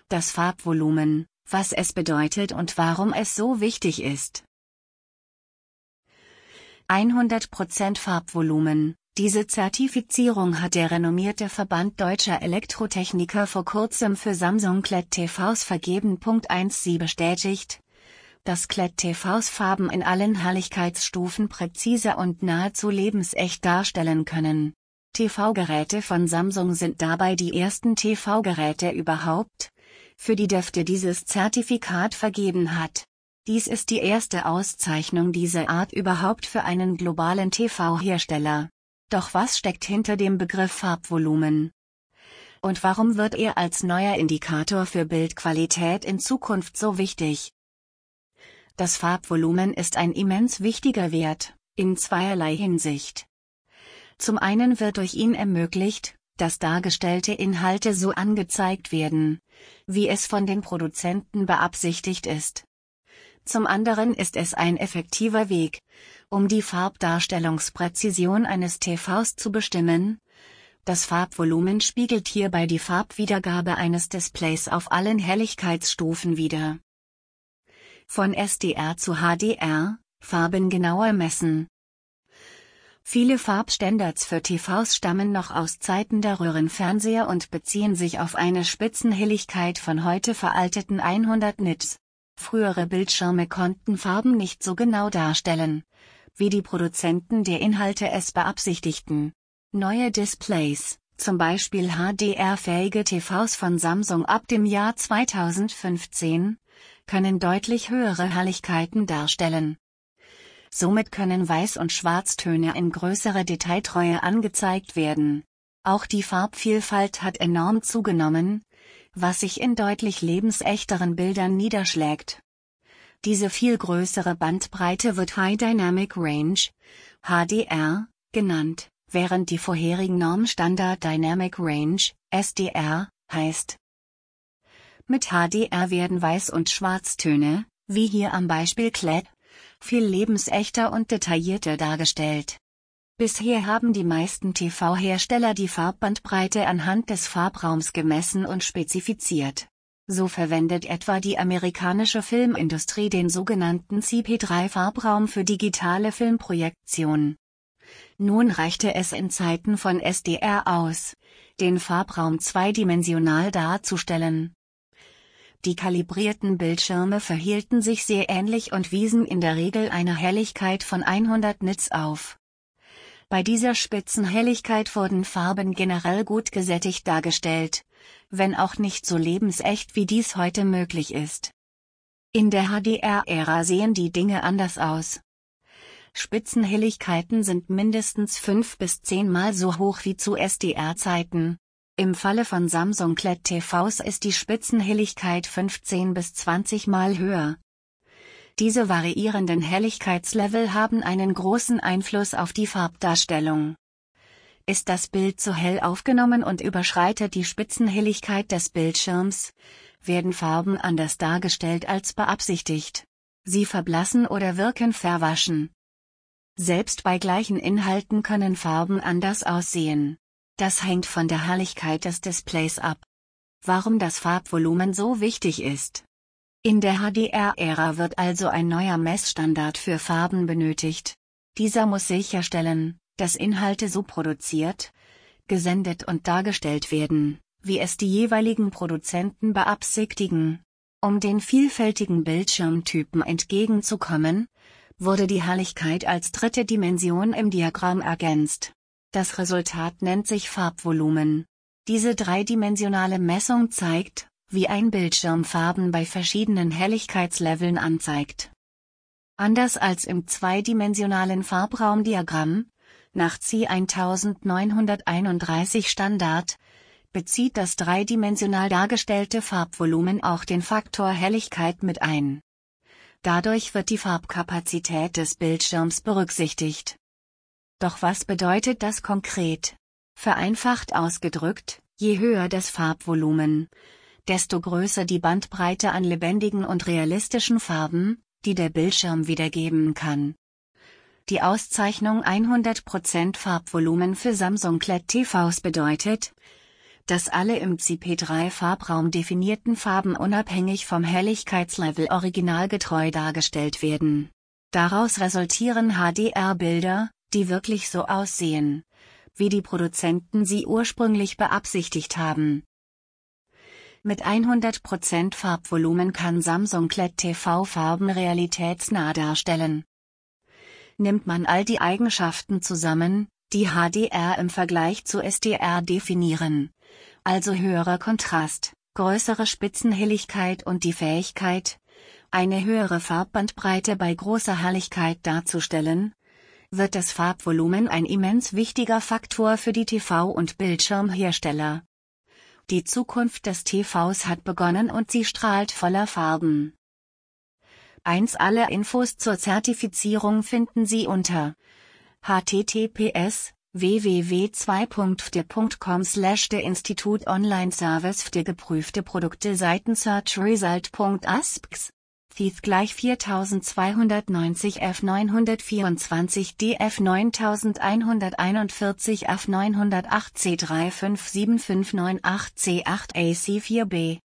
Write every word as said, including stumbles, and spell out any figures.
Das Farbvolumen, was es bedeutet und warum es so wichtig ist. hundert Prozent Farbvolumen. Diese Zertifizierung hat der renommierte Verband Deutscher Elektrotechniker vor kurzem für Samsung L E D-T Vs vergeben. eins Sie bestätigt, dass L E D-T Vs Farben in allen Helligkeitsstufen präzise und nahezu lebensecht darstellen können. T V-Geräte von Samsung sind dabei die ersten T V-Geräte überhaupt, für die D E F T dieses Zertifikat vergeben hat. Dies ist die erste Auszeichnung dieser Art überhaupt für einen globalen T V-Hersteller. Doch was steckt hinter dem Begriff Farbvolumen? Und warum wird er als neuer Indikator für Bildqualität in Zukunft so wichtig? Das Farbvolumen ist ein immens wichtiger Wert, in zweierlei Hinsicht. Zum einen wird durch ihn ermöglicht, dass dargestellte Inhalte so angezeigt werden, wie es von den Produzenten beabsichtigt ist. Zum anderen ist es ein effektiver Weg, um die Farbdarstellungspräzision eines T Vs zu bestimmen. Das Farbvolumen spiegelt hierbei die Farbwiedergabe eines Displays auf allen Helligkeitsstufen wider. Von S D R zu H D R, Farben genauer messen. Viele Farbstandards für T Vs stammen noch aus Zeiten der Röhrenfernseher und beziehen sich auf eine Spitzenhelligkeit von heute veralteten hundert Nits. Frühere Bildschirme konnten Farben nicht so genau darstellen, wie die Produzenten der Inhalte es beabsichtigten. Neue Displays, zum Beispiel H D R-fähige T Vs von Samsung ab dem Jahr zweitausendfünfzehn, können deutlich höhere Helligkeiten darstellen. Somit können Weiß- und Schwarztöne in größerer Detailtreue angezeigt werden. Auch die Farbvielfalt hat enorm zugenommen, was sich in deutlich lebensechteren Bildern niederschlägt. Diese viel größere Bandbreite wird High Dynamic Range, H D R, genannt, während die vorherigen Norm Standard Dynamic Range, S D R, heißt. Mit H D R werden Weiß- und Schwarztöne, wie hier am Beispiel L E D, viel lebensechter und detaillierter dargestellt. Bisher haben die meisten T V-Hersteller die Farbbandbreite anhand des Farbraums gemessen und spezifiziert. So verwendet etwa die amerikanische Filmindustrie den sogenannten C P drei Farbraum für digitale Filmprojektion. Nun reichte es in Zeiten von S D R aus, den Farbraum zweidimensional darzustellen. Die kalibrierten Bildschirme verhielten sich sehr ähnlich und wiesen in der Regel eine Helligkeit von hundert Nits auf. Bei dieser Spitzenhelligkeit wurden Farben generell gut gesättigt dargestellt, wenn auch nicht so lebensecht wie dies heute möglich ist. In der H D R-Ära sehen die Dinge anders aus. Spitzenhelligkeiten sind mindestens fünf bis zehn Mal so hoch wie zu S D R-Zeiten. Im Falle von Samsung L E D-T Vs ist die Spitzenhelligkeit fünfzehn bis zwanzig Mal höher. Diese variierenden Helligkeitslevel haben einen großen Einfluss auf die Farbdarstellung. Ist das Bild zu hell aufgenommen und überschreitet die Spitzenhelligkeit des Bildschirms, werden Farben anders dargestellt als beabsichtigt. Sie verblassen oder wirken verwaschen. Selbst bei gleichen Inhalten können Farben anders aussehen. Das hängt von der Helligkeit des Displays ab. Warum das Farbvolumen so wichtig ist? In der H D R-Ära wird also ein neuer Messstandard für Farben benötigt. Dieser muss sicherstellen, dass Inhalte so produziert, gesendet und dargestellt werden, wie es die jeweiligen Produzenten beabsichtigen. Um den vielfältigen Bildschirmtypen entgegenzukommen, wurde die Helligkeit als dritte Dimension im Diagramm ergänzt. Das Resultat nennt sich Farbvolumen. Diese dreidimensionale Messung zeigt, wie ein Bildschirm Farben bei verschiedenen Helligkeitsleveln anzeigt. Anders als im zweidimensionalen Farbraumdiagramm, nach C neunzehnhunderteinunddreißig Standard, bezieht das dreidimensional dargestellte Farbvolumen auch den Faktor Helligkeit mit ein. Dadurch wird die Farbkapazität des Bildschirms berücksichtigt. Doch was bedeutet das konkret? Vereinfacht ausgedrückt, je höher das Farbvolumen, desto größer die Bandbreite an lebendigen und realistischen Farben, die der Bildschirm wiedergeben kann. Die Auszeichnung hundert Prozent Farbvolumen für Samsung L E D-T Vs bedeutet, dass alle im C P drei Farbraum definierten Farben unabhängig vom Helligkeitslevel originalgetreu dargestellt werden. Daraus resultieren H D R-Bilder, die wirklich so aussehen, wie die Produzenten sie ursprünglich beabsichtigt haben. Mit hundert Prozent Farbvolumen kann Samsung L E D T V Farben realitätsnah darstellen. Nimmt man all die Eigenschaften zusammen, die H D R im Vergleich zu S D R definieren, also höherer Kontrast, größere Spitzenhelligkeit und die Fähigkeit, eine höhere Farbbandbreite bei großer Helligkeit darzustellen, wird das Farbvolumen ein immens wichtiger Faktor für die T V- und Bildschirmhersteller. Die Zukunft des T Vs hat begonnen und sie strahlt voller Farben. eins Alle Infos zur Zertifizierung finden Sie unter h t t p s w w w punkt f d e punkt com slash der Institut Online Service für geprüfte Produkte Seiten Search Result punkt a s p x Thief gleich vierzweihundertneunzig F neunhundertvierundzwanzig D F neuntausendeinhunderteinundvierzig F neunhundertacht C drei fünf sieben fünf neun acht C acht A C vier B